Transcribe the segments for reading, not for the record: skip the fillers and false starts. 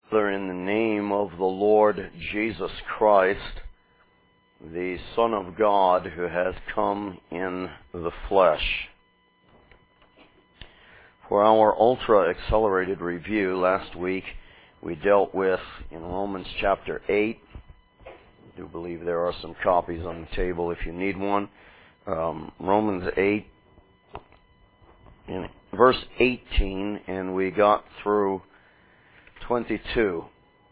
Father, in the name of the Lord Jesus Christ, the Son of God who has come in the flesh. For our ultra-accelerated review last week, we dealt with, in Romans chapter 8, I do believe there are some copies on the table if you need one, Romans 8, in verse 18, and we got through 22.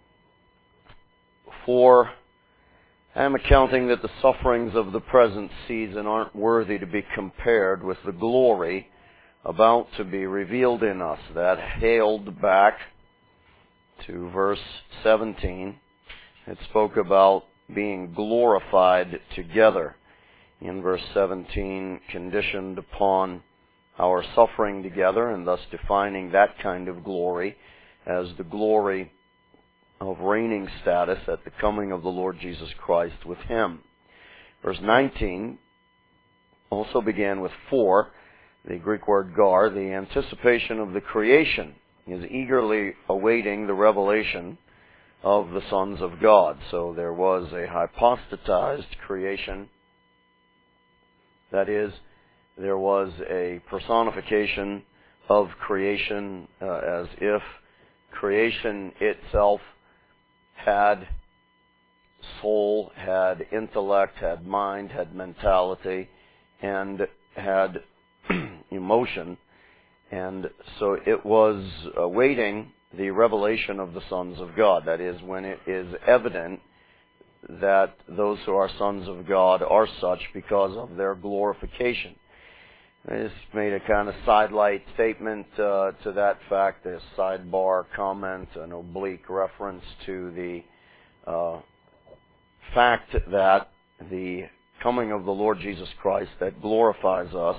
For I am accounting that the sufferings of the present season aren't worthy to be compared with the glory about to be revealed in us. That hailed back to verse 17. It spoke about being glorified together. In verse 17, conditioned upon our suffering together, and thus defining that kind of glory as the glory of reigning status at the coming of the Lord Jesus Christ with Him. Verse 19 also began with for, the Greek word gar, the anticipation of the creation is eagerly awaiting the revelation of the sons of God. So there was a hypostatized creation. That is, there was a personification of creation as if creation itself had soul, had intellect, had mind, had mentality, and had emotion. And so it was awaiting the revelation of the sons of God. That is, when it is evident that those who are sons of God are such because of their glorification. I just made a kind of sidelight statement to that fact, a sidebar comment, an oblique reference to the fact that the coming of the Lord Jesus Christ that glorifies us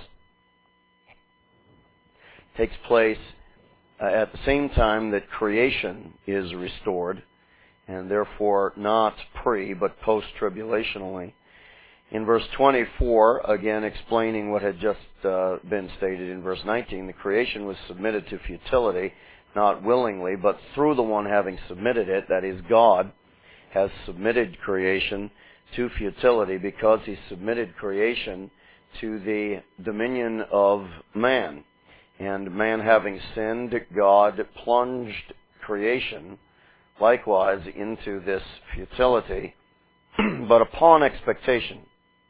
takes place at the same time that creation is restored, and therefore not pre but post-tribulationally. In verse 24, again explaining what had just been stated in verse 19, the creation was submitted to futility, not willingly, but through the one having submitted it, that is, God, has submitted creation to futility because He submitted creation to the dominion of man. And man having sinned, God plunged creation likewise into this futility, but upon expectation.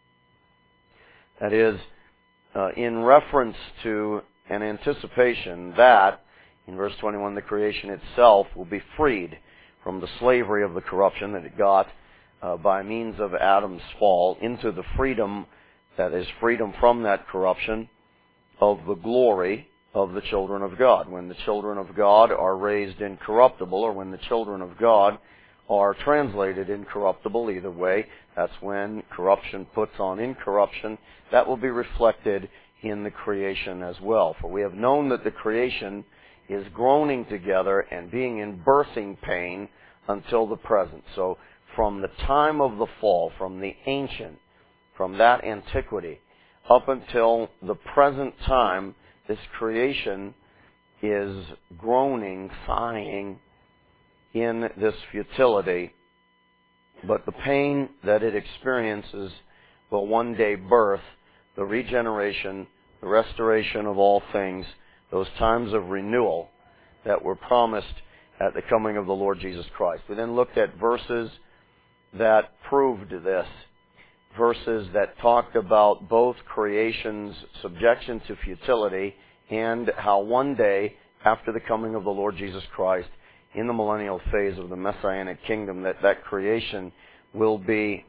That is, in reference to an anticipation that, in verse 21, the creation itself will be freed from the slavery of the corruption that it got by means of Adam's fall into the freedom, that is, freedom from that corruption, of the glory of the children of God. When the children of God are raised incorruptible, or when the children of God are translated incorruptible, either way, that's when corruption puts on incorruption. That will be reflected in the creation as well. For we have known that the creation is groaning together and being in birthing pain until the present. So from the time of the fall, from the ancient, from that antiquity, up until the present time, this creation is groaning, sighing in this futility, but the pain that it experiences will one day birth the regeneration, the restoration of all things, those times of renewal that were promised at the coming of the Lord Jesus Christ. We then looked at verses that proved this, verses that talked about both creation's subjection to futility and how one day, after the coming of the Lord Jesus Christ, in the millennial phase of the Messianic kingdom, that creation will be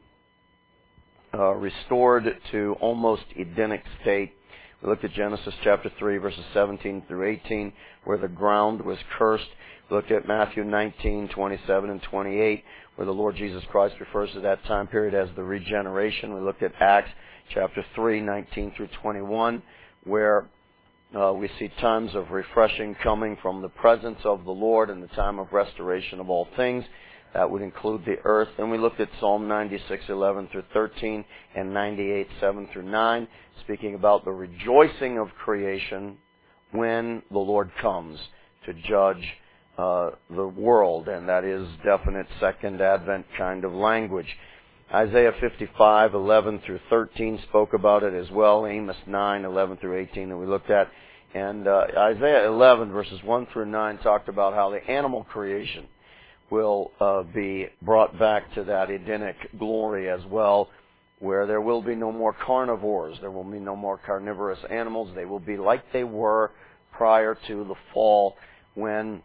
restored to almost Edenic state. We looked at Genesis chapter 3, verses 17 through 18, where the ground was cursed. We looked at Matthew 19, 27 and 28, where the Lord Jesus Christ refers to that time period as the regeneration. We looked at Acts chapter 3, 19 through 21, where we see times of refreshing coming from the presence of the Lord and the time of restoration of all things. That would include the earth. Then we looked at Psalm 96, 11 through 13 and 98, 7 through 9, speaking about the rejoicing of creation when the Lord comes to judge the world, and that is definite Second Advent kind of language. Isaiah 55:11 through 13 spoke about it as well. Amos 9:11 through 18 that we looked at. And Isaiah 11 verses 1 through 9 talked about how the animal creation will be brought back to that Edenic glory as well, where there will be no more carnivores. There will be no more carnivorous animals. They will be like they were prior to the fall, when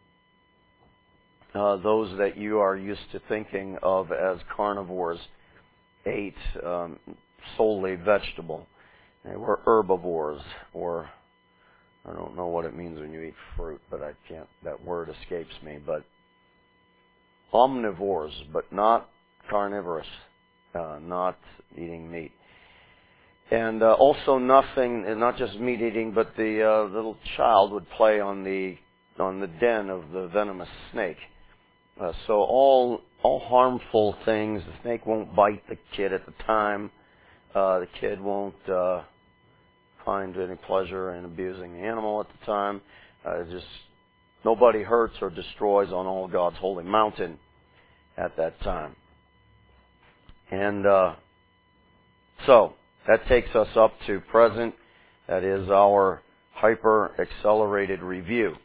those that you are used to thinking of as carnivores ate solely vegetable. They were herbivores, or I don't know what it means when you eat fruit, but that word escapes me, but omnivores, but not carnivorous, not eating meat. And also nothing, not just meat eating, but the little child would play on the den of the venomous snake. So all harmful things. The snake won't bite the kid at the time. The kid won't find any pleasure in abusing the animal at the time. Just nobody hurts or destroys on all God's holy mountain at that time. And so that takes us up to present. That is our hyper-accelerated review.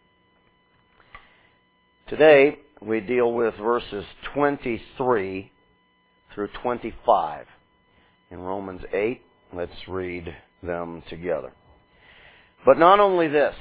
Today, we deal with verses 23 through 25 in Romans 8. Let's read them together. But not only this,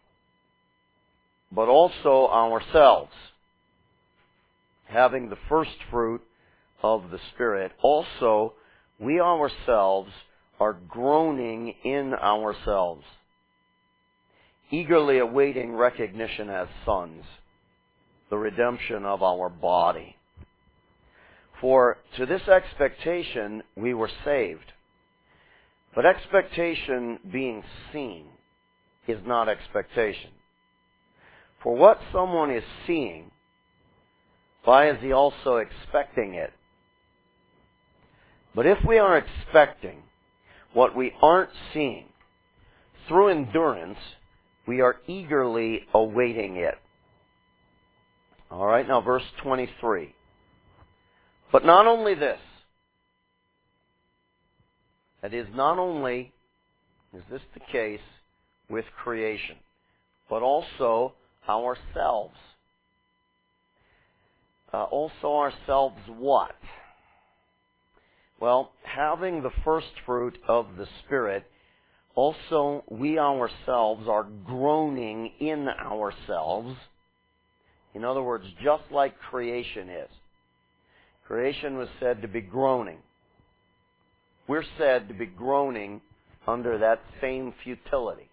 but also ourselves, having the first fruit of the Spirit, also we ourselves are groaning in ourselves, eagerly awaiting recognition as sons, the redemption of our body. For to this expectation we were saved. But expectation being seen is not expectation. For what someone is seeing, why is he also expecting it? But if we are expecting what we aren't seeing, through endurance, we are eagerly awaiting it. All right, now verse 23. But not only this. That is, not only is this the case with creation, but also ourselves. Also ourselves what? Well, having the first fruit of the Spirit, also we ourselves are groaning in ourselves. In other words, just like creation is. Creation was said to be groaning. We're said to be groaning under that same futility.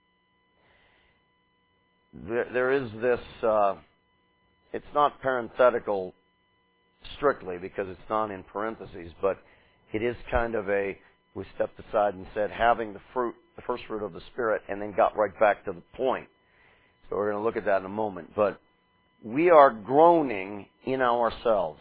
There is this, it's not parenthetical strictly because it's not in parentheses, but it is kind of we stepped aside and said having the first fruit of the Spirit, and then got right back to the point. So we're going to look at that in a moment. But we are groaning in ourselves,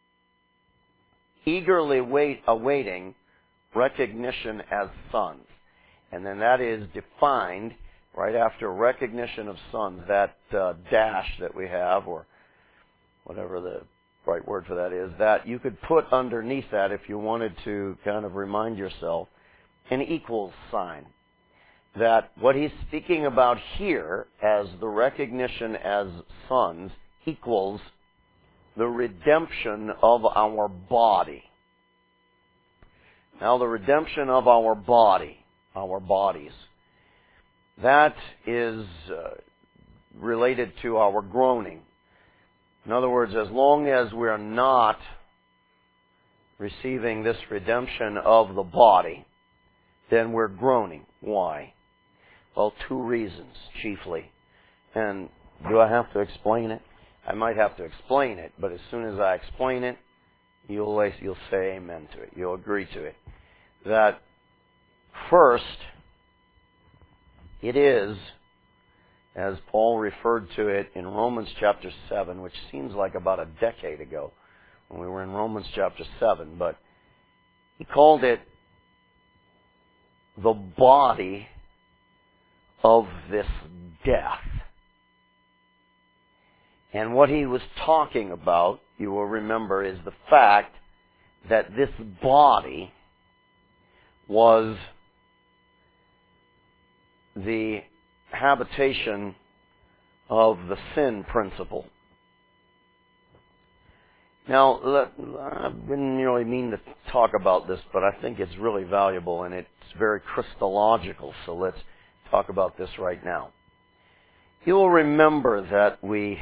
eagerly awaiting recognition as sons. And then that is defined right after recognition of sons, that dash that we have, or whatever the right word for that is, that you could put underneath that if you wanted to kind of remind yourself, an equals sign. That what he's speaking about here as the recognition as sons equals the redemption of our body. Now, the redemption of our body, our bodies, that is related to our groaning. In other words, as long as we're not receiving this redemption of the body, then we're groaning. Why? Well, two reasons, chiefly. And do I have to explain it? I might have to explain it, but as soon as I explain it, you'll say amen to it. You'll agree to it. That first, it is, as Paul referred to it in Romans chapter 7, which seems like about a decade ago when we were in Romans chapter 7, but he called it the body of this death. And what he was talking about, you will remember, is the fact that this body was the habitation of the sin principle. Now, I didn't really mean to talk about this, but I think it's really valuable and it's very Christological, so let's talk about this right now. You will remember that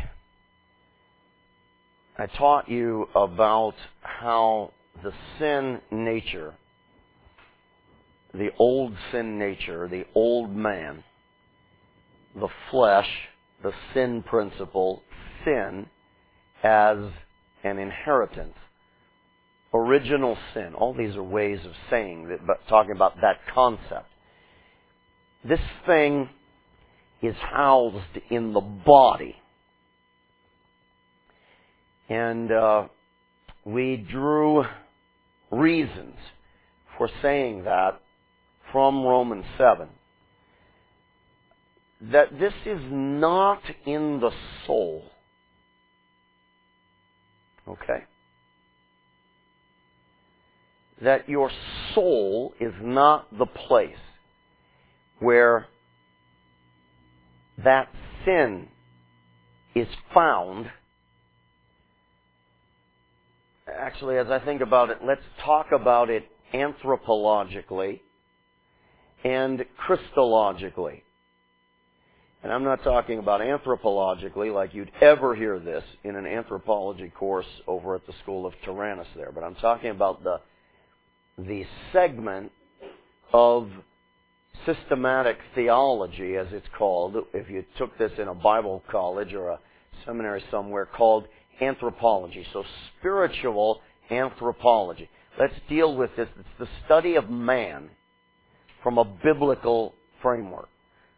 I taught you about how the sin nature, the old sin nature, the old man, the flesh, the sin principle, sin as an inheritance, original sin. All these are ways of saying that, but talking about that concept. This thing is housed in the body. And we drew reasons for saying that from Romans 7. That this is not in the soul. Okay? That your soul is not the place where that sin is found. Actually, as I think about it, let's talk about it anthropologically and Christologically. And I'm not talking about anthropologically like you'd ever hear this in an anthropology course over at the School of Tyrannus there, but I'm talking about the segment of systematic theology, as it's called, if you took this in a Bible college or a seminary somewhere, called anthropology. So spiritual anthropology. Let's deal with this. It's the study of man from a biblical framework.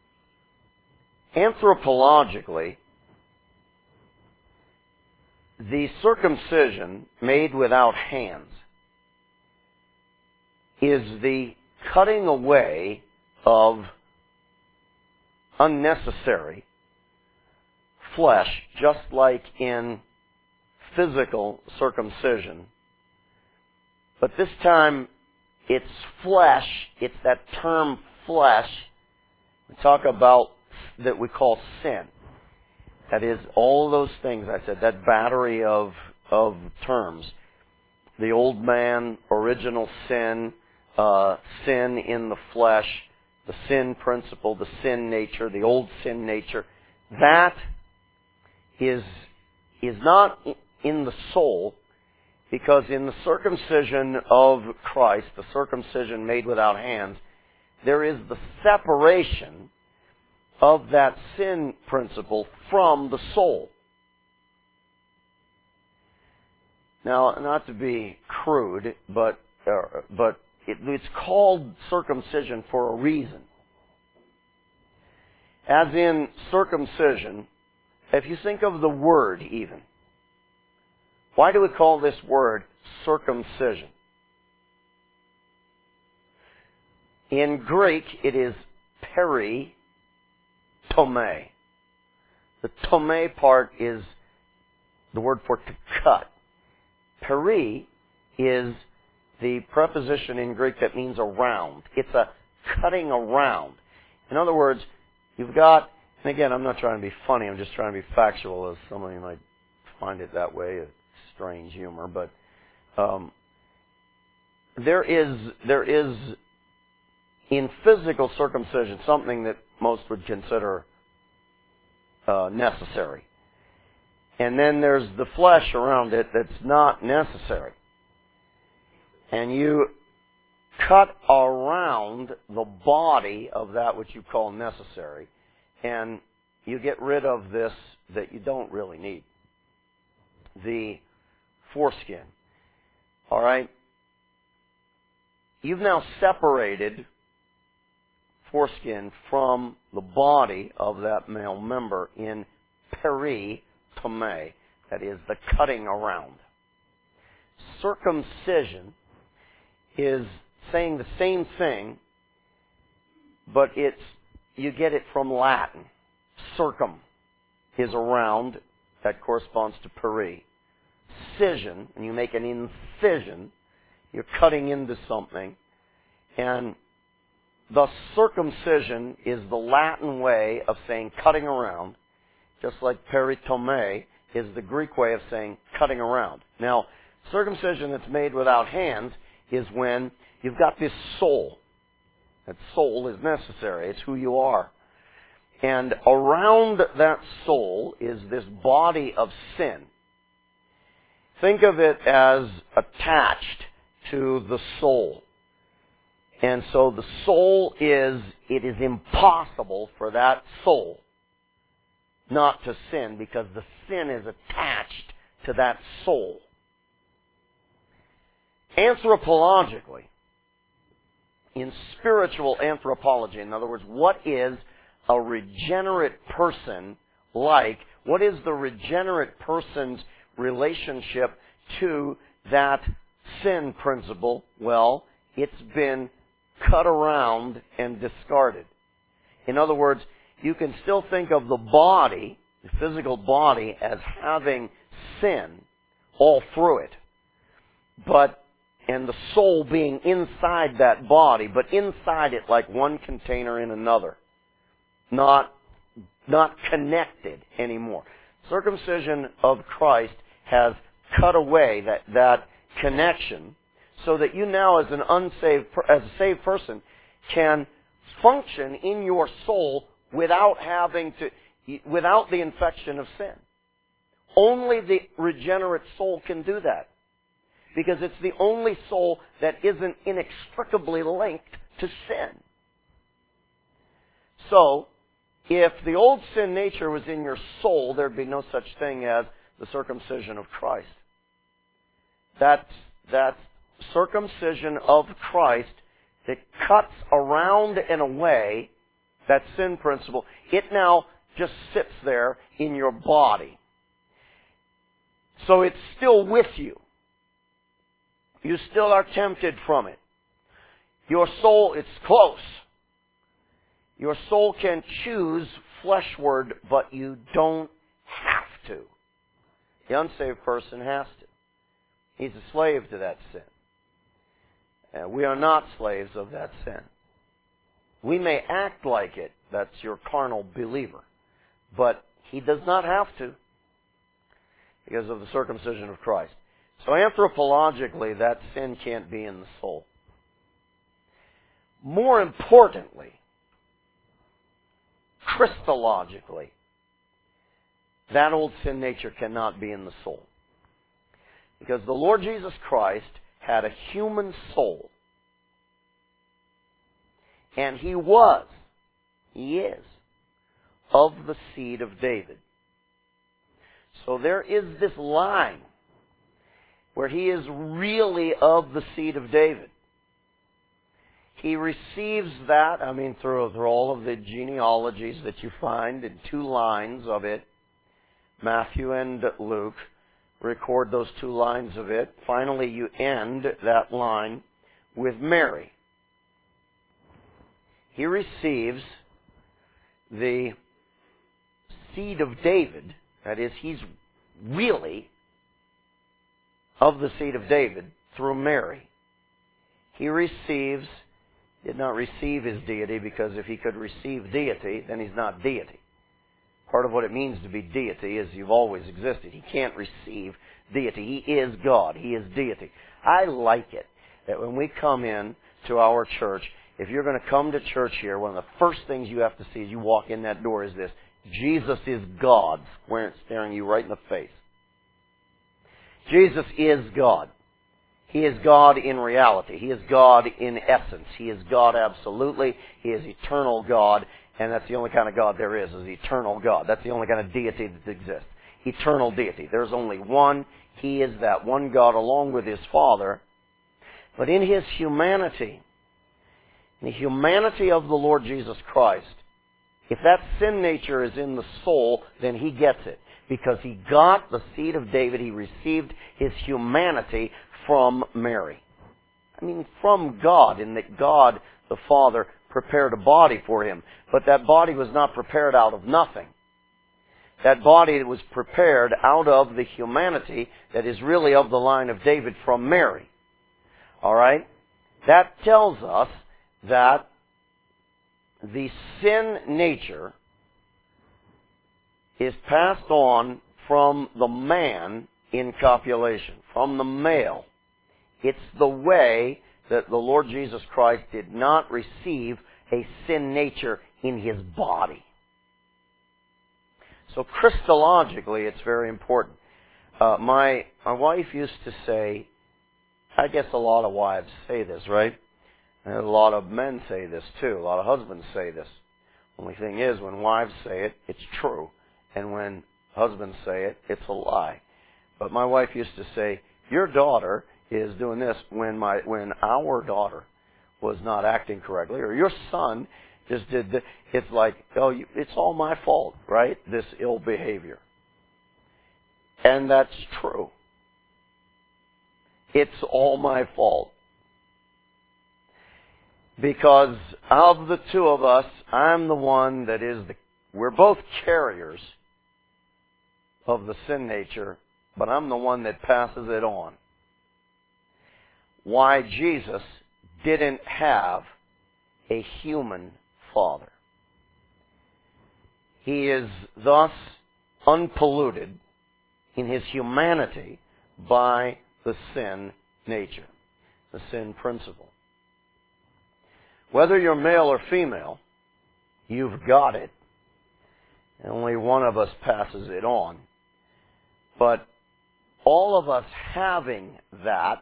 Anthropologically, the circumcision made without hands is the cutting away of unnecessary flesh, just like in physical circumcision. But this time, it's flesh. It's that term flesh. We talk about that we call sin. That is, all those things I said, that battery of terms. The old man, original sin, sin in the flesh, the sin principle, the sin nature, the old sin nature. That is not in the soul, because in the circumcision of Christ, the circumcision made without hands, there is the separation of that sin principle from the soul. Now, not to be crude, but it's called circumcision for a reason. As in circumcision, if you think of the word even, why do we call this word circumcision? In Greek, it is peritome. The tome part is the word for to cut. Peri is the preposition in Greek that means around. It's a cutting around. In other words, you've got, and again, I'm not trying to be funny, I'm just trying to be factual, as somebody might find it that way, a strange humor, but there is in physical circumcision something that most would consider necessary. And then there's the flesh around it that's not necessary. And you cut around the body of that which you call necessary, and you get rid of this that you don't really need. The foreskin. All right? You've now separated foreskin from the body of that male member in peritome, that is the cutting around. Circumcision is saying the same thing, but you get it from Latin. Circum is around, that corresponds to peri. Scission, and you make an incision, you're cutting into something. And thus circumcision is the Latin way of saying cutting around, just like peritome is the Greek way of saying cutting around. Now, circumcision that's made without hands is when you've got this soul. That soul is necessary. It's who you are. And around that soul is this body of sin. Think of it as attached to the soul. And so the soul it is impossible for that soul not to sin because the sin is attached to that soul. Anthropologically, in spiritual anthropology, in other words, what is a regenerate person like? What is the regenerate person's relationship to that sin principle? Well, it's been cut around and discarded. In other words, you can still think of the body, the physical body, as having sin all through it, and the soul being inside that body, but inside it like one container in another, not connected anymore. Circumcision of Christ has cut away that connection, so that you now, as a saved person, can function in your soul without the infection of sin. Only the regenerate soul can do that, because it's the only soul that isn't inextricably linked to sin. So, if the old sin nature was in your soul, there'd be no such thing as the circumcision of Christ. That circumcision of Christ that cuts around and away that sin principle, it now just sits there in your body. So it's still with you. You still are tempted from it. Your soul, it's close. Your soul can choose fleshward, but you don't have to. The unsaved person has to. He's a slave to that sin. We are not slaves of that sin. We may act like it. That's your carnal believer. But he does not have to, because of the circumcision of Christ. So anthropologically, that sin can't be in the soul. More importantly, Christologically, that old sin nature cannot be in the soul. Because the Lord Jesus Christ had a human soul. And He is, of the seed of David. So there is this line where He is really of the seed of David. He receives that, through all of the genealogies that you find in two lines of it. Matthew and Luke record those two lines of it. Finally, you end that line with Mary. He receives the seed of David. That is, He's really of the seed of David through Mary. He did not receive His deity, because if He could receive deity, then He's not deity. Part of what it means to be deity is you've always existed. He can't receive deity. He is God. He is deity. I like it that when we come in to our church, if you're going to come to church here, one of the first things you have to see as you walk in that door is this: Jesus is God, staring you right in the face. Jesus is God. He is God in reality. He is God in essence. He is God absolutely. He is eternal God. And that's the only kind of God there is eternal God. That's the only kind of deity that exists. Eternal deity. There's only one. He is that one God along with His Father. But in His humanity, the humanity of the Lord Jesus Christ, if that sin nature is in the soul, then He gets it. Because He got the seed of David. He received His humanity from Mary. From God, in that God the Father prepared a body for Him. But that body was not prepared out of nothing. That body that was prepared out of the humanity that is really of the line of David from Mary. All right? That tells us that the sin nature is passed on from the man in copulation, from the male. It's the way that the Lord Jesus Christ did not receive a sin nature in His body. So Christologically, it's very important. My wife used to say, I guess a lot of wives say this, right? And a lot of men say this too. A lot of husbands say this. Only thing is, when wives say it, it's true. And when husbands say it, it's a lie. But my wife used to say, your daughter is doing this when our daughter was not acting correctly, or your son just did this. It's like, it's all my fault, right? This ill behavior. And that's true. It's all my fault. Because of the two of us, I'm the one that we're both carriers of the sin nature, but I'm the one that passes it on. Why Jesus didn't have a human father. He is thus unpolluted in his humanity by the sin nature, the sin principle. Whether you're male or female, you've got it. And only one of us passes it on. But all of us having that,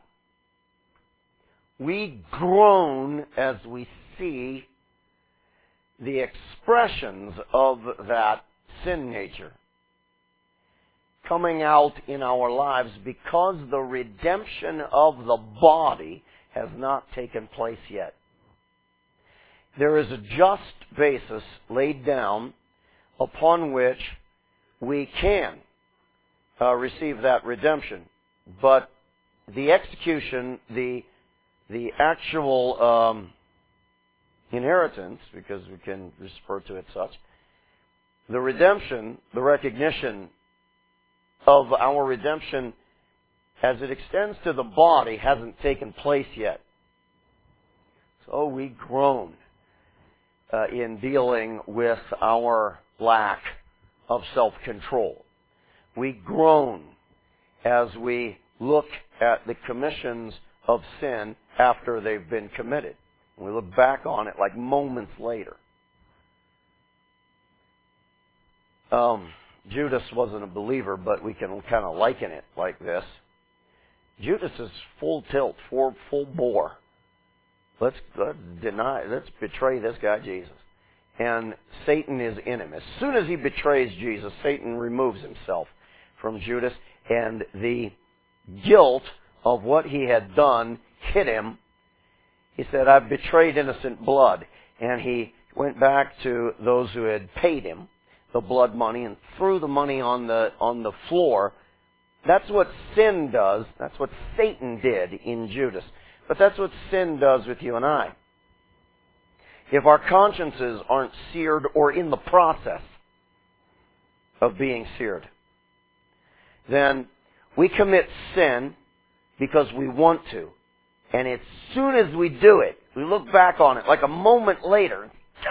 we groan as we see the expressions of that sin nature coming out in our lives because the redemption of the body has not taken place yet. There is a just basis laid down upon which we can receive that redemption. But the execution, the actual inheritance, because we can refer to it such, the redemption, the recognition of our redemption as it extends to the body hasn't taken place yet. So we groan in dealing with our lack of self-control. We groan as we look at the commissions of sin after they've been committed. We look back on it like moments later. Judas wasn't a believer, but we can kind of liken it like this. Judas is full tilt, full bore. Let's betray this guy Jesus. And Satan is in him. As soon as he betrays Jesus, Satan removes himself from Judas, and the guilt of what he had done hit him. He said, I've betrayed innocent blood. And he went back to those who had paid him the blood money and threw the money on the floor. That's what sin does. That's what Satan did in Judas. But that's what sin does with you and I. If our consciences aren't seared or in the process of being seared, then we commit sin because we want to. And as soon as we do it, we look back on it like a moment later.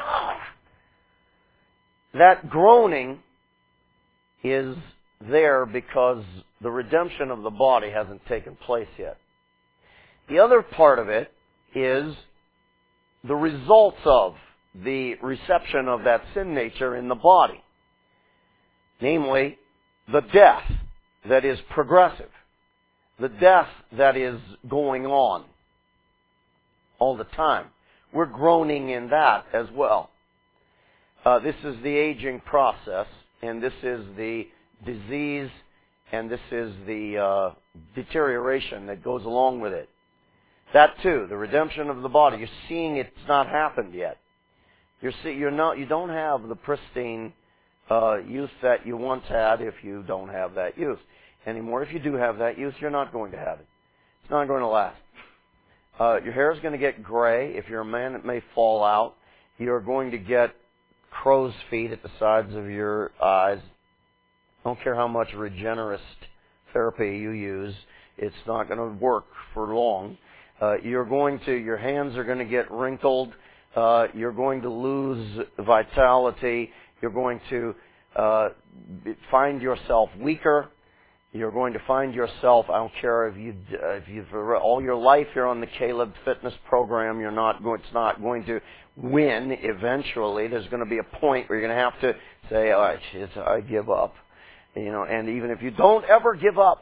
That groaning is there because the redemption of the body hasn't taken place yet. The other part of it is the results of the reception of that sin nature in the body. Namely, the death that is progressive. The death that is going on all the time. We're groaning in that as well. This is the aging process, and this is the disease, and this is the deterioration that goes along with it. That too, the redemption of the body. You're seeing it's not happened yet. You don't have the pristine youth that you once had if you don't have that youth anymore. If you do have that youth, you're not going to have it. It's not going to last. Your hair is going to get gray. If you're a man, it may fall out. You're going to get crow's feet at the sides of your eyes. I don't care how much regenerist therapy you use, it's not going to work for long. Your hands are going to get wrinkled. You're going to lose vitality. You're going to find yourself weaker. You're going to find yourself, I don't care if you've all your life you're on the Caleb fitness program, it's not going to win eventually. There's going to be a point where you're going to have to say, all right, I give up. And even if you don't ever give up,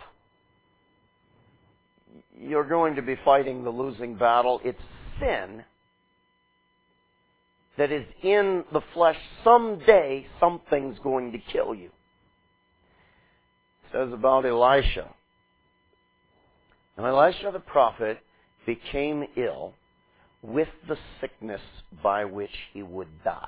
you're going to be fighting the losing battle. It's sin that is in the flesh. Someday, something's going to kill you. It says about Elisha. And Elisha the prophet became ill with the sickness by which he would die.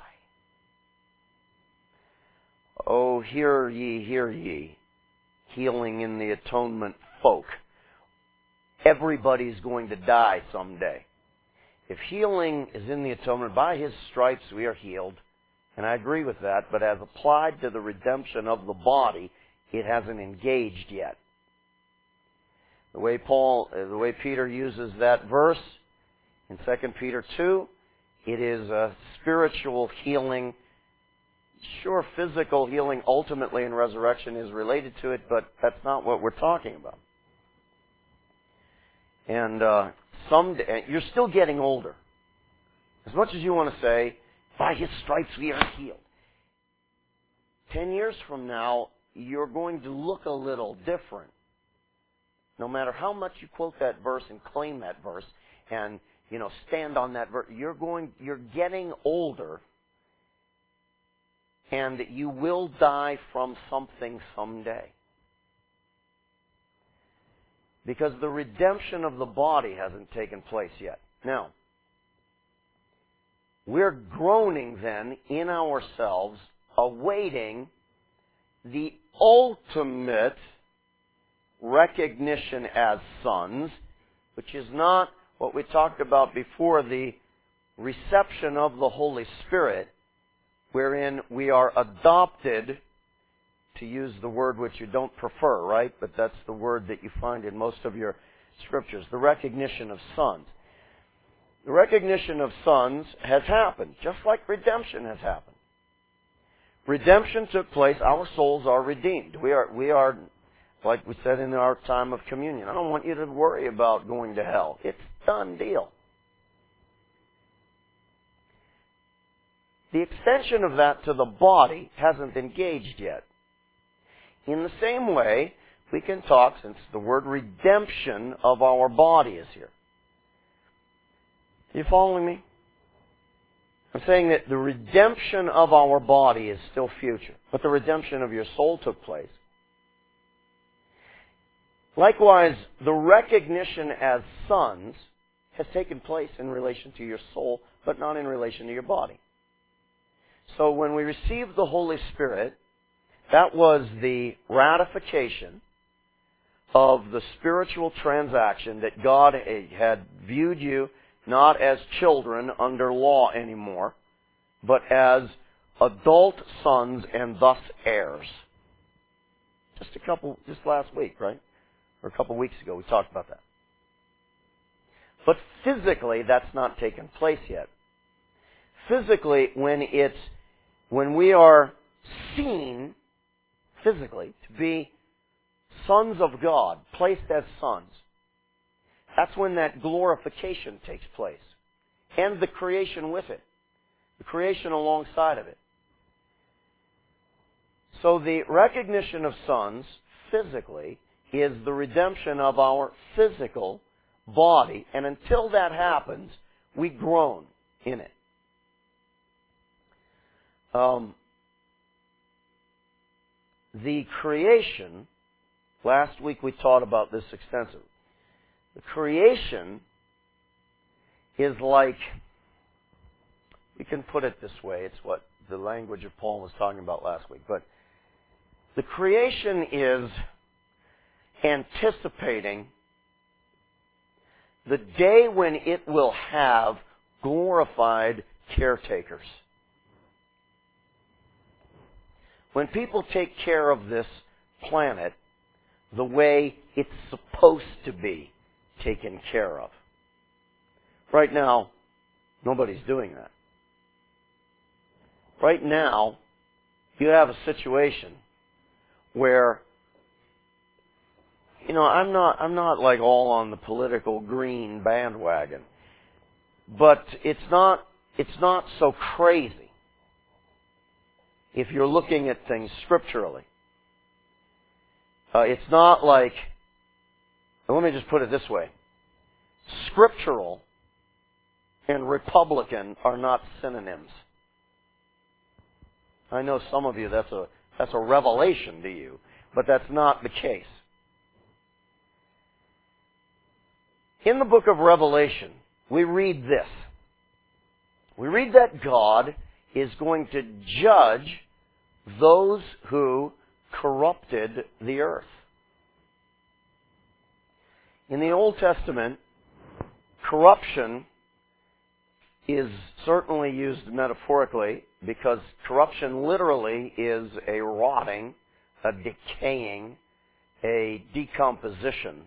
Oh, hear ye, healing in the atonement folk. Everybody's going to die someday. If healing is in the atonement, by His stripes we are healed, and I agree with that, but as applied to the redemption of the body, it hasn't engaged yet. The way Peter uses that verse in 2 Peter 2, it is a spiritual healing. Sure, physical healing ultimately in resurrection is related to it, but that's not what we're talking about. And someday, you're still getting older. As much as you want to say, by His stripes we are healed. 10 years from now, you're going to look a little different. No matter how much you quote that verse and claim that verse and, stand on that verse, you're getting older, and you will die from something someday. Because the redemption of the body hasn't taken place yet. Now, we're groaning then in ourselves, awaiting the ultimate recognition as sons, which is not what we talked about before, the reception of the Holy Spirit, wherein we are adopted, to use the word which you don't prefer, right? But that's the word that you find in most of your scriptures, the recognition of sons. The recognition of sons has happened, just like redemption has happened. Redemption took place, our souls are redeemed. We are, like we said in our time of communion, I don't want you to worry about going to hell. It's a done deal. The extension of that to the body hasn't engaged yet. In the same way, we can talk, since the word redemption of our body is here. Are you following me? I'm saying that the redemption of our body is still future, but the redemption of your soul took place. Likewise, the recognition as sons has taken place in relation to your soul, but not in relation to your body. So when we received the Holy Spirit, that was the ratification of the spiritual transaction that God had viewed you not as children under law anymore, but as adult sons and thus heirs. Just last week, right? Or a couple weeks ago, we talked about that. But physically, that's not taken place yet. Physically, when we are seen physically to be sons of God, placed as sons, that's when that glorification takes place. And the creation with it. The creation alongside of it. So the recognition of sons physically is the redemption of our physical body. And until that happens, we groan in it. The creation, last week we taught about this extensively. The creation is like, we can put it this way, it's what the language of Paul was talking about last week, but the creation is anticipating the day when it will have glorified caretakers. When people take care of this planet the way it's supposed to be taken care of. Right now, nobody's doing that. Right now, you have a situation where, I'm not like all on the political green bandwagon, but it's not so crazy if you're looking at things scripturally. It's not like, let me just put it this way. Scriptural and Republican are not synonyms. I know some of you, that's a revelation to you, but that's not the case. In the book of Revelation, we read this. We read that God is going to judge those who corrupted the earth. In the Old Testament, corruption is certainly used metaphorically, because corruption literally is a rotting, a decaying, a decomposition.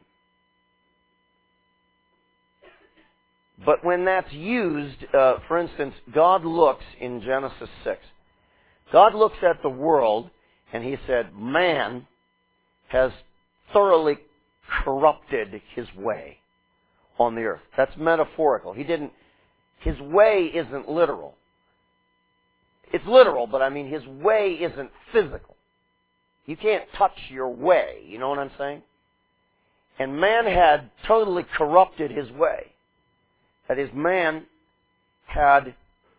But when that's used, for instance, God looks in Genesis 6. God looks at the world and He said, man has thoroughly corrupted his way on the earth. That's metaphorical. His way isn't literal. It's literal, but his way isn't physical. You can't touch your way, you know what I'm saying? And man had totally corrupted his way. That is, man had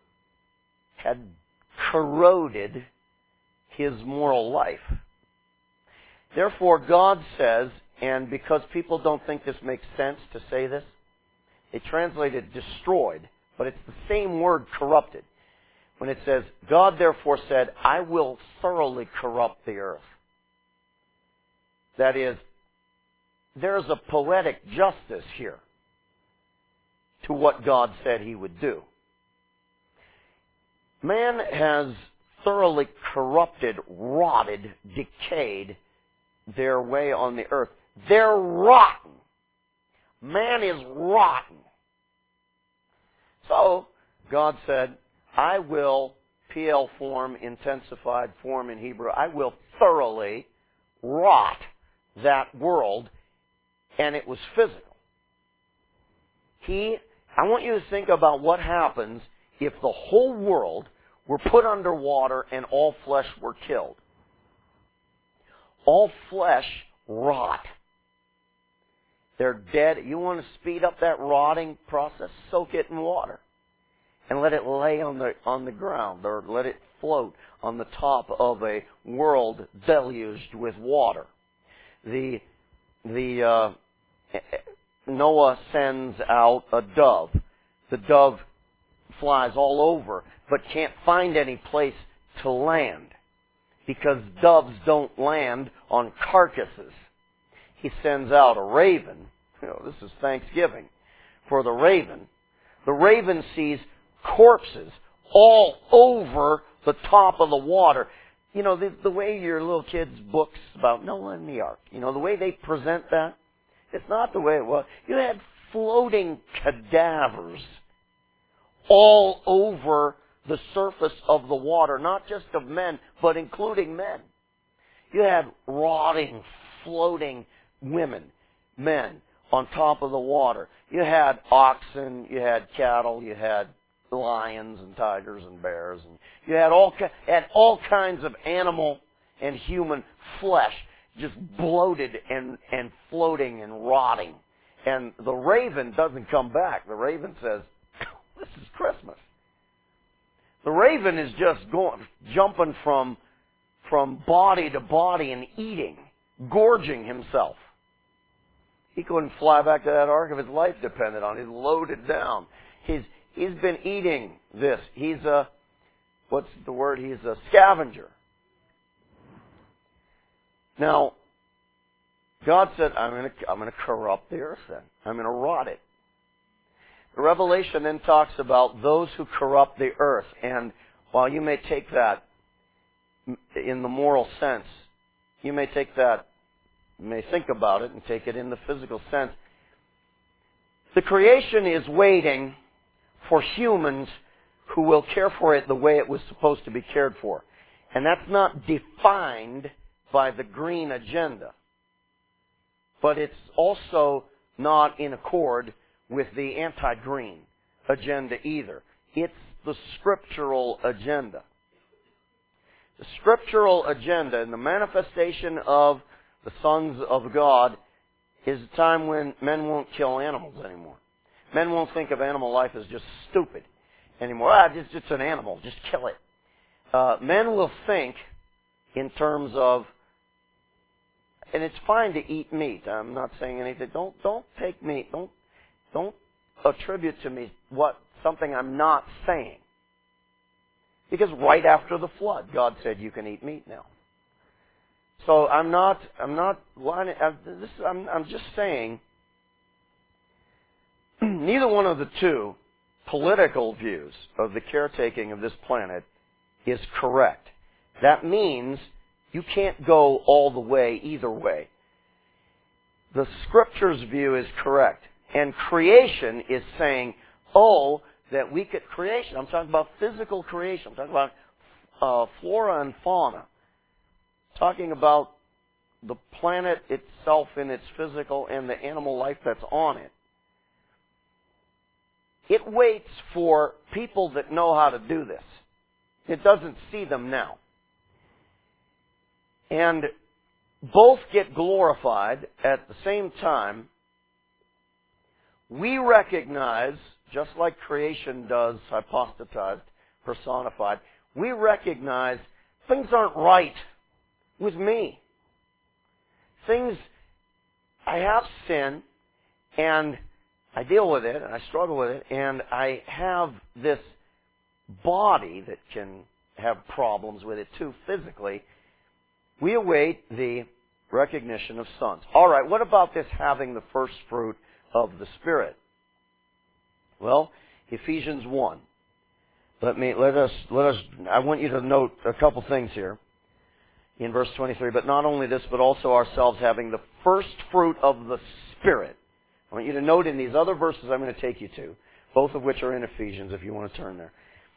corroded his moral life. Therefore, God says, and because people don't think this makes sense to say this, they translate it destroyed, but it's the same word, corrupted. When it says, God therefore said, I will thoroughly corrupt the earth. That is, there's a poetic justice here to what God said He would do. Man has thoroughly corrupted, rotted, decayed their way on the earth. They're rotten. Man is rotten. So, God said, I will, PL form, intensified form in Hebrew, I will thoroughly rot that world, and it was physical. I want you to think about what happens if the whole world were put under water and all flesh were killed. All flesh rot. They're dead. You want to speed up that rotting process? Soak it in water and let it lay on the ground, or let it float on the top of a world deluged with water. Noah sends out a dove. The dove flies all over, but can't find any place to land, because doves don't land on carcasses. He sends out a raven. This is Thanksgiving for the raven. The raven sees corpses all over the top of the water. The way your little kids' books about Noah and the Ark, the way they present that, it's not the way it was. You had floating cadavers all over the surface of the water, not just of men, but including men. You had rotting, floating women, men on top of the water. You had oxen, you had cattle, you had lions and tigers and bears, and you had all kinds of animal and human flesh just bloated and floating and rotting. And the raven doesn't come back. The raven says, this is Christmas. The raven is just jumping from body to body and eating, gorging himself. He couldn't fly back to that ark if his life depended on it. He's loaded down. He's been eating this. He's a scavenger. Now, God said, I'm going to corrupt the earth then. I'm going to rot it. The Revelation then talks about those who corrupt the earth. And while you may take that in the moral sense, you may take that, you may think about it and take it in the physical sense. The creation is waiting for humans who will care for it the way it was supposed to be cared for. And that's not defined by the green agenda. But it's also not in accord with the anti-green agenda either. It's the scriptural agenda. The scriptural agenda and the manifestation of the sons of God is a time when men won't kill animals anymore. Men won't think of animal life as just stupid anymore. It's just an animal. Just kill it. Men will think in terms of, and it's fine to eat meat. I'm not saying anything. Don't take meat. Don't attribute to me something I'm not saying. Because right after the flood, God said you can eat meat now. So I'm just saying, neither one of the two political views of the caretaking of this planet is correct. That means you can't go all the way either way. The Scripture's view is correct. And creation is saying, that we could, creation, I'm talking about physical creation. I'm talking about flora and fauna. I'm talking about the planet itself in its physical and the animal life that's on it. It waits for people that know how to do this. It doesn't see them now. And both get glorified at the same time. We recognize, just like creation does, hypostatized, personified, we recognize things aren't right with me. I have sin, and I deal with it, and I struggle with it, and I have this body that can have problems with it too, physically. We await the recognition of sons. All right, what about this having the first fruit of the Spirit? Well, Ephesians 1. I want you to note a couple things here in verse 23. But not only this, but also ourselves having the first fruit of the Spirit. I want you to note in these other verses I'm going to take you to, both of which are in Ephesians if you want to turn there.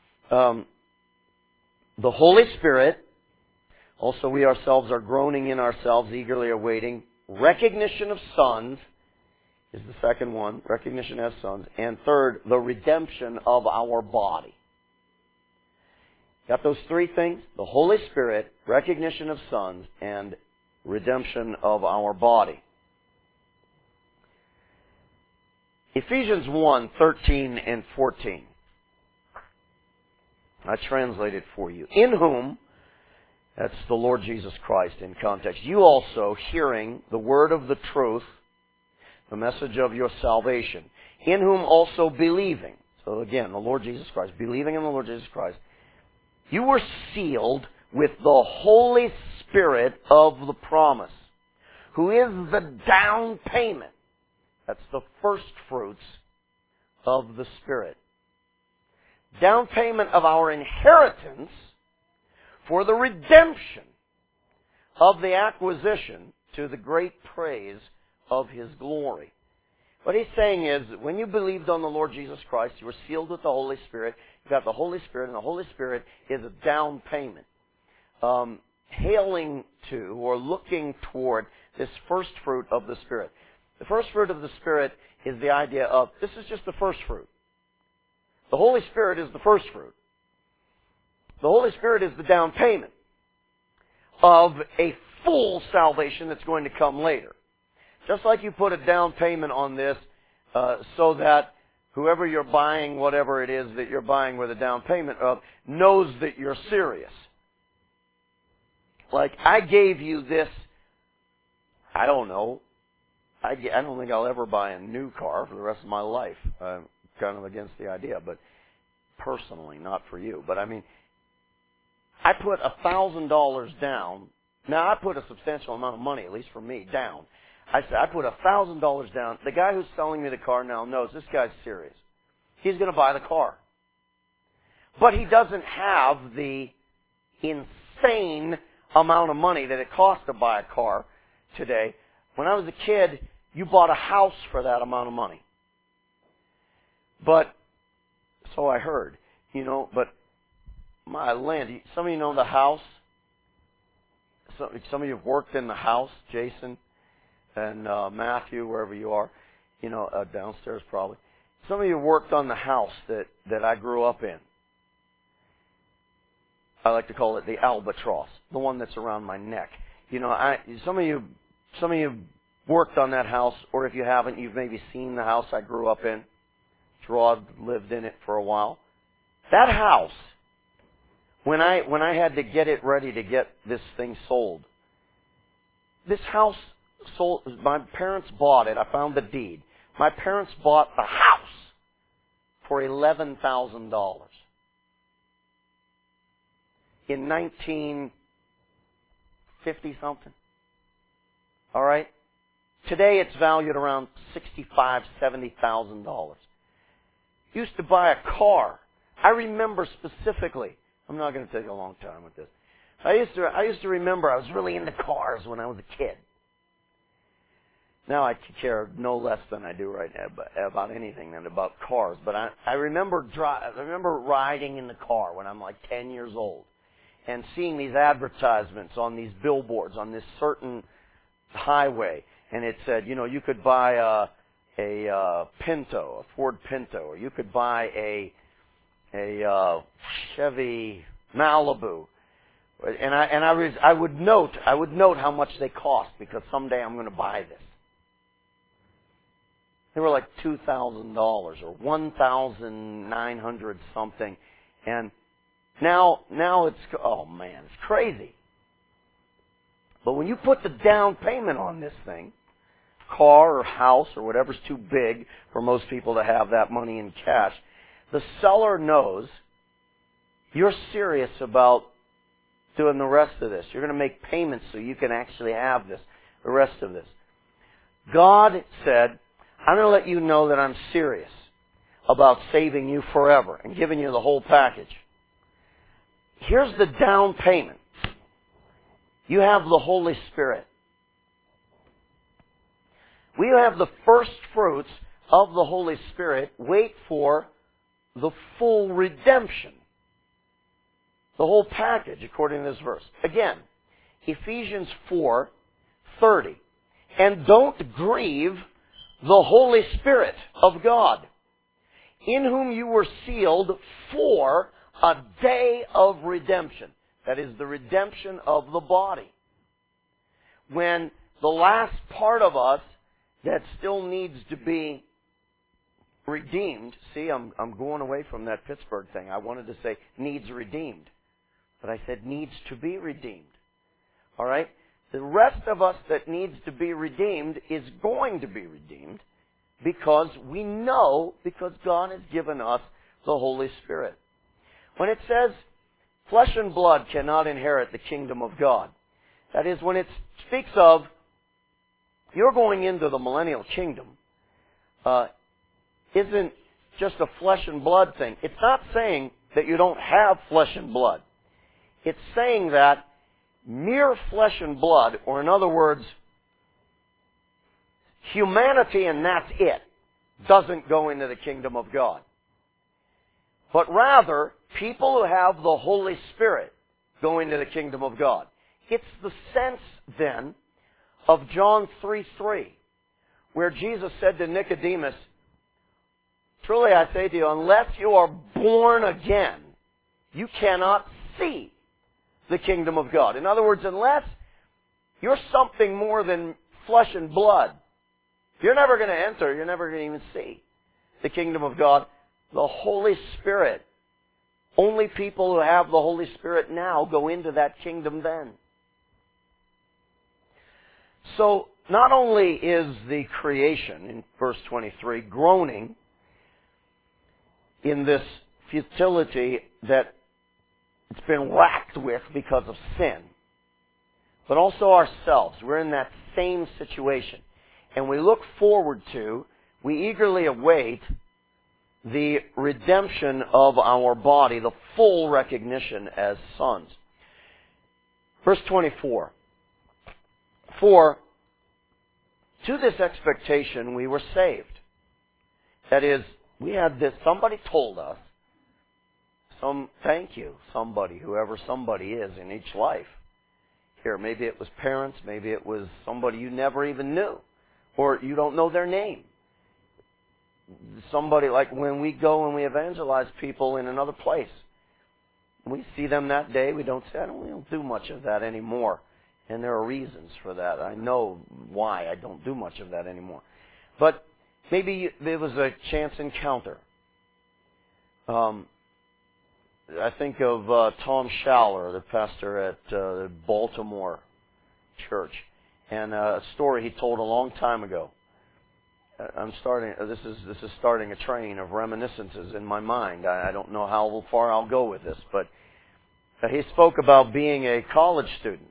The Holy Spirit, also we ourselves are groaning in ourselves, eagerly awaiting recognition of sons, is the second one, recognition as sons. And third, the redemption of our body. Got those three things? The Holy Spirit, recognition of sons, and redemption of our body. Ephesians 1, 13 and 14. I translate it for you. In whom, that's the Lord Jesus Christ in context, you also, hearing the word of the truth, the message of your salvation, in whom also believing. So again, the Lord Jesus Christ, believing in the Lord Jesus Christ, you were sealed with the Holy Spirit of the promise, who is the down payment. That's the first fruits of the Spirit. Down payment of our inheritance for the redemption of the acquisition to the great praise of His glory. What he's saying is, when you believed on the Lord Jesus Christ, you were sealed with the Holy Spirit. You got the Holy Spirit, and the Holy Spirit is a down payment. Hailing to or looking toward this first fruit of the Spirit. The first fruit of the Spirit is the idea of, this is just the first fruit. The Holy Spirit is the first fruit. The Holy Spirit is the down payment of a full salvation that's going to come later. Just like you put a down payment on this so that whoever you're buying, whatever it is that you're buying with a down payment of, knows that you're serious. Like, I gave you this, I don't know, I don't think I'll ever buy a new car for the rest of my life. I'm kind of against the idea, but personally, not for you. But I mean, I put $1,000 down. Now, I put a substantial amount of money, at least for me, down. I said, I put $1,000 down. The guy who's selling me the car now knows this guy's serious. He's going to buy the car. But he doesn't have the insane amount of money that it costs to buy a car today. When I was a kid, you bought a house for that amount of money. But, so I heard, but my land, some of you know the house. Some of you have worked in the house, Jason and Matthew, wherever you are, downstairs probably. Some of you worked on the house that I grew up in. I like to call it the albatross, the one that's around my neck. Some of you worked on that house, or if you haven't, you've maybe seen the house I grew up in. Gerard lived in it for a while. That house, when I had to get it ready to get this thing sold, this house sold. My parents bought it. I found the deed. My parents bought the house for $11,000 in 1950 something. All right. Today it's valued around $65,000-$70,000. Used to buy a car. I remember specifically. I'm not going to take a long time with this. I used to remember I was really into cars when I was a kid. Now I care no less than I do right now about anything than about cars. But I remember riding in the car when I'm like 10 years old and seeing these advertisements on these billboards on this certain highway, and it said, you could buy a Pinto, a Ford Pinto, or you could buy a Chevy Malibu. And I would note how much they cost, because someday I'm going to buy this. They were like $2,000 or $1,900 something, and now it's, oh man, it's crazy. But when you put the down payment on this thing, car or house or whatever's too big for most people to have that money in cash, the seller knows you're serious about doing the rest of this. You're going to make payments so you can actually have the rest of this. God said, I'm going to let you know that I'm serious about saving you forever and giving you the whole package. Here's the down payment. You have the Holy Spirit. We have the first fruits of the Holy Spirit. Wait for the full redemption. The whole package, according to this verse. Again, Ephesians 4:30. And don't grieve the Holy Spirit of God, in whom you were sealed for a day of redemption. That is the redemption of the body. When the last part of us that still needs to be redeemed. See, I'm going away from that Pittsburgh thing. I wanted to say needs redeemed, but I said needs to be redeemed. All right? The rest of us that needs to be redeemed is going to be redeemed because we know, because God has given us the Holy Spirit. When it says flesh and blood cannot inherit the kingdom of God, that is, when it speaks of you're going into the millennial kingdom, isn't just a flesh and blood thing. It's not saying that you don't have flesh and blood. It's saying that mere flesh and blood, or in other words, humanity and that's it, doesn't go into the kingdom of God. But rather, people who have the Holy Spirit go into the kingdom of God. It's the sense, then, of John 3:3, where Jesus said to Nicodemus, truly I say to you, unless you are born again, you cannot see the kingdom of God. In other words, unless you're something more than flesh and blood, you're never going to enter, you're never going to even see the kingdom of God. The Holy Spirit, only people who have the Holy Spirit now go into that kingdom then. So, not only is the creation, in verse 23, groaning in this futility that it's been racked with because of sin, but also ourselves. We're in that same situation. And we look forward to, we eagerly await the redemption of our body, the full recognition as sons. Verse 24. For to this expectation we were saved. That is, we had this, somebody told us, thank you, somebody, whoever somebody is in each life. Here, maybe it was parents, maybe it was somebody you never even knew, or you don't know their name. Somebody, like when we go and we evangelize people in another place, we see them that day, we don't do much of that anymore. And there are reasons for that. I know why I don't do much of that anymore. But maybe there was a chance encounter. I think of Tom Schaller, the pastor at the Baltimore church, and a story he told a long time ago. This is starting a train of reminiscences in my mind. I don't know how far I'll go with this, but he spoke about being a college student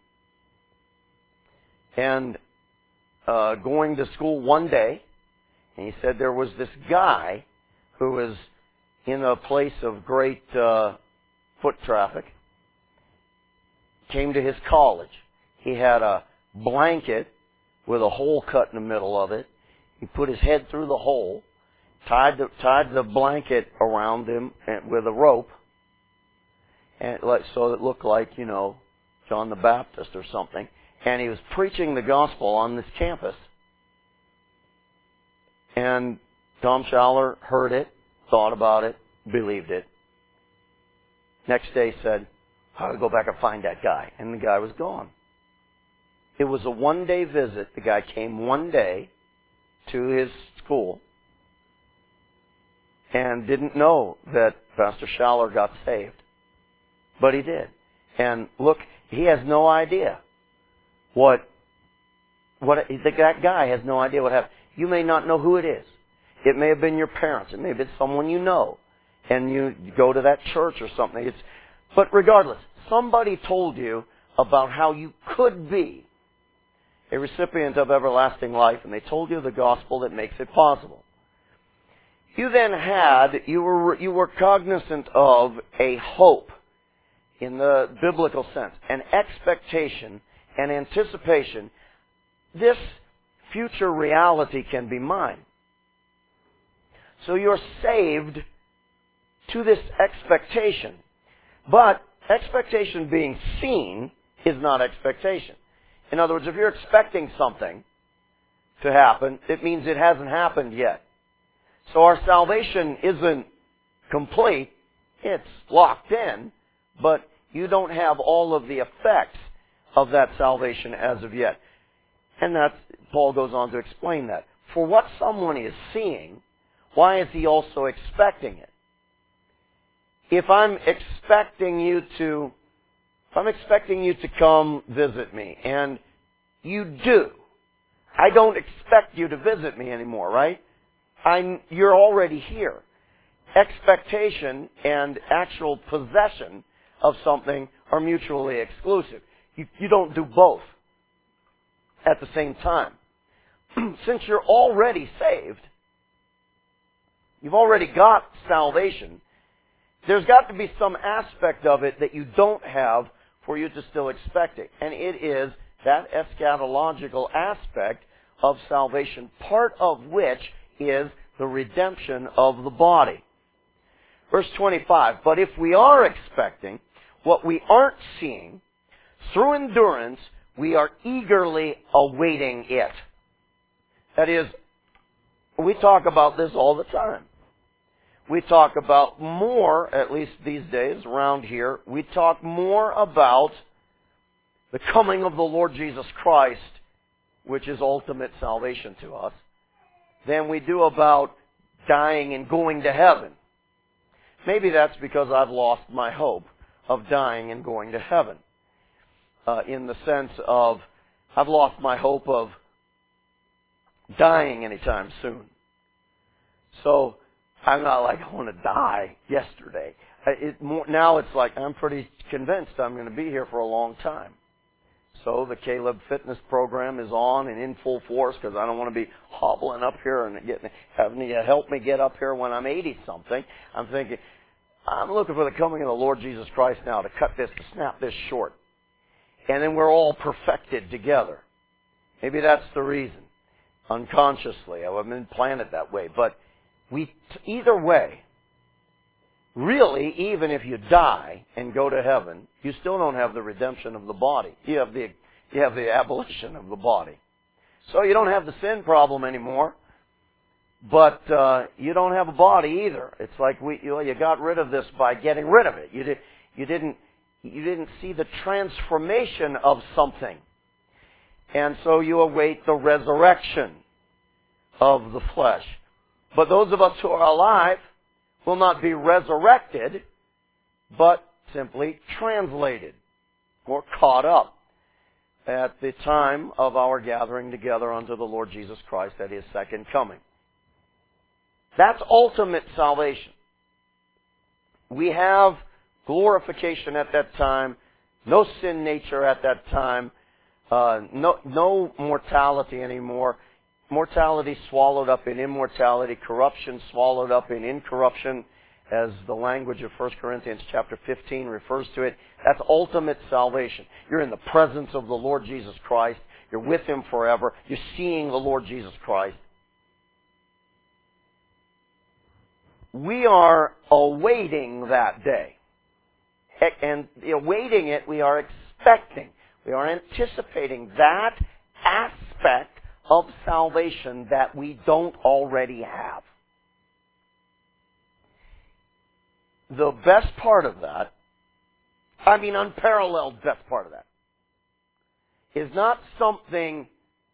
and going to school one day, and he said there was this guy who was in a place of great foot traffic, came to his college. He had a blanket with a hole cut in the middle of it. He put his head through the hole, tied the blanket around him with a rope, and so it looked like, John the Baptist or something. And he was preaching the gospel on this campus. And Tom Schaller heard it, thought about it, believed it. Next day said, I'll go back and find that guy. And the guy was gone. It was a one-day visit. The guy came one day to his school and didn't know that Pastor Schaller got saved. But he did. And look, he has no idea that guy has no idea what happened. You may not know who it is. It may have been your parents. It may have been someone you know. And you go to that church or something. But regardless, somebody told you about how you could be a recipient of everlasting life, and they told you the gospel that makes it possible. You then you were cognizant of a hope in the biblical sense, an expectation, an anticipation. This future reality can be mine. So you're saved to this expectation. But expectation being seen is not expectation. In other words, if you're expecting something to happen, it means it hasn't happened yet. So our salvation isn't complete. It's locked in, but you don't have all of the effects of that salvation as of yet. And Paul goes on to explain that. For what someone is seeing, why is he also expecting it? If I'm expecting you to come visit me, and you do, I don't expect you to visit me anymore, right? You're already here. Expectation and actual possession of something are mutually exclusive. You don't do both at the same time. Since you're already saved, you've already got salvation, there's got to be some aspect of it that you don't have for you to still expect it. And it is that eschatological aspect of salvation, part of which is the redemption of the body. Verse 25, but if we are expecting what we aren't seeing, through endurance we are eagerly awaiting it. That is, we talk about this all the time. We talk about more, at least these days around here, we talk more about the coming of the Lord Jesus Christ, which is ultimate salvation to us, than we do about dying and going to heaven. Maybe that's because I've lost my hope of dying and going to heaven. In the sense of, I've lost my hope of dying anytime soon. So, I'm not like, I want to die yesterday. Now it's like, I'm pretty convinced I'm going to be here for a long time. So the Caleb Fitness program is on and in full force because I don't want to be hobbling up here and having you help me get up here when I'm 80-something. I'm thinking, I'm looking for the coming of the Lord Jesus Christ now to snap this short. and then we're all perfected together. Maybe that's the reason. Unconsciously, I haven't been planted that way. But either way, really, even if you die and go to heaven, you still don't have the redemption of the body. You have the abolition of the body. So you don't have the sin problem anymore, but you don't have a body either. It's like you got rid of this by getting rid of it. You didn't see the transformation of something. And so you await the resurrection of the flesh. But those of us who are alive will not be resurrected, but simply translated or caught up at the time of our gathering together unto the Lord Jesus Christ at His second coming. That's ultimate salvation. We have glorification at that time, no sin nature at that time, no mortality anymore. Mortality swallowed up in immortality, corruption swallowed up in incorruption, as the language of 1 Corinthians chapter 15 refers to it. That's ultimate salvation. You're in the presence of the Lord Jesus Christ. You're with Him forever. You're seeing the Lord Jesus Christ. We are awaiting that day. And awaiting it, we are expecting. We are anticipating that aspect of salvation that we don't already have. The best part of that, unparalleled best part of that, is not something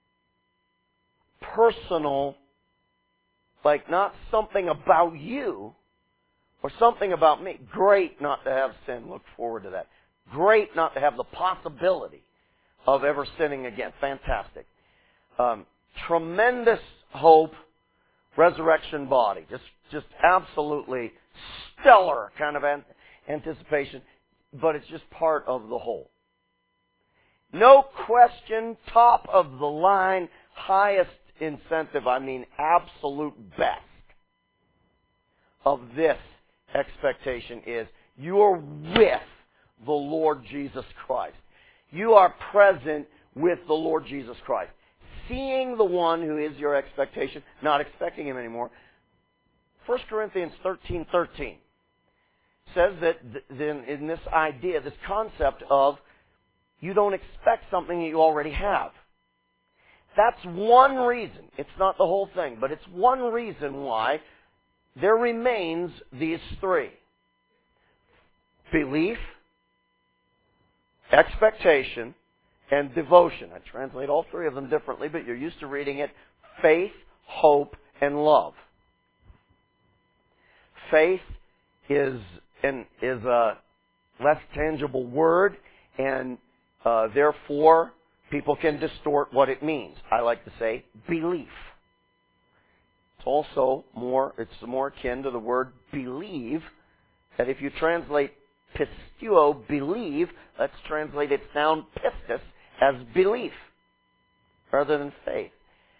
personal, like not something about you or something about me. Great not to have sin. Look forward to that. Great not to have the possibility of ever sinning again. Fantastic. Tremendous hope, resurrection body. Just absolutely stellar kind of anticipation, but it's just part of the whole. No question, top of the line, highest incentive, absolute best of this expectation is you're with the Lord Jesus Christ. You are present with the Lord Jesus Christ. Seeing the one who is your expectation, not expecting Him anymore. 1 Corinthians 13:13 says that in this idea, this concept of you don't expect something that you already have. That's one reason. It's not the whole thing, but it's one reason why there remains these three. Belief, expectation, and devotion. I translate all three of them differently, but you're used to reading it. Faith, hope, and love. Faith is a less tangible word, and therefore people can distort what it means. I like to say belief. It's also more akin to the word believe, that if you translate pistuo, believe, let's translate its noun pistis as belief rather than faith.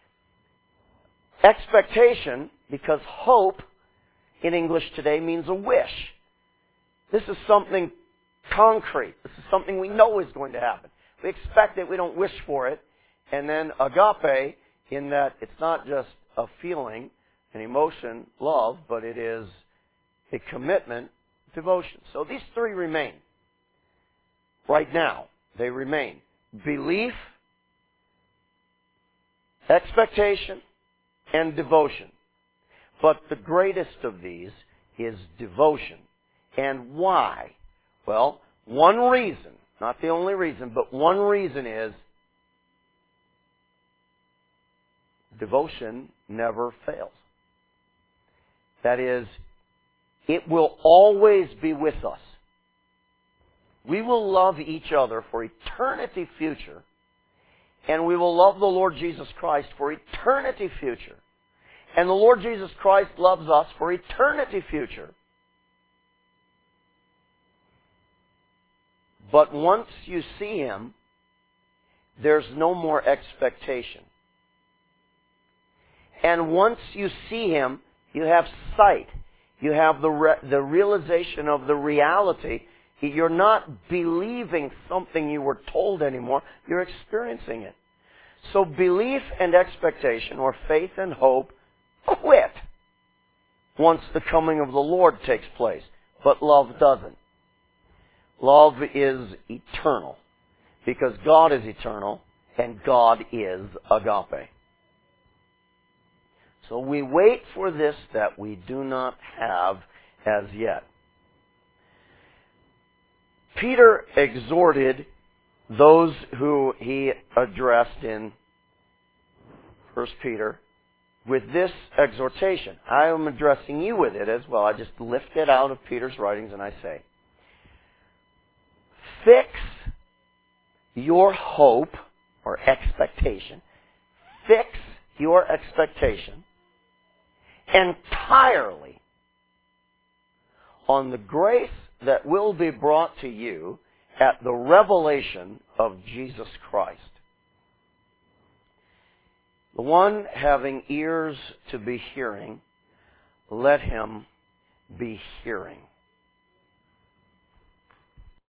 Expectation, because hope in English today means a wish. This is something concrete. This is something we know is going to happen. We expect it, we don't wish for it. And then agape, in that it's not just a feeling, an emotion, love, but it is a commitment, devotion. So these three remain. Right now, they remain. Belief, expectation, and devotion. But the greatest of these is devotion. And why? Well, one reason, not the only reason, but one reason is devotion never fails. That is, it will always be with us. We will love each other for eternity future, and we will love the Lord Jesus Christ for eternity future. And the Lord Jesus Christ loves us for eternity future. But once you see Him, there's no more expectation. And once you see Him, you have sight. You have the realization of the reality. You're not believing something you were told anymore. You're experiencing it. So belief and expectation, or faith and hope, quit once the coming of the Lord takes place. But love doesn't. Love is eternal, because God is eternal and God is agape. So we wait for this that we do not have as yet. Peter exhorted those who he addressed in 1 Peter with this exhortation. I am addressing you with it as well. I just lift it out of Peter's writings and I say, fix your hope or expectation. Fix your expectation entirely on the grace that will be brought to you at the revelation of Jesus Christ. The one having ears to be hearing, let him be hearing.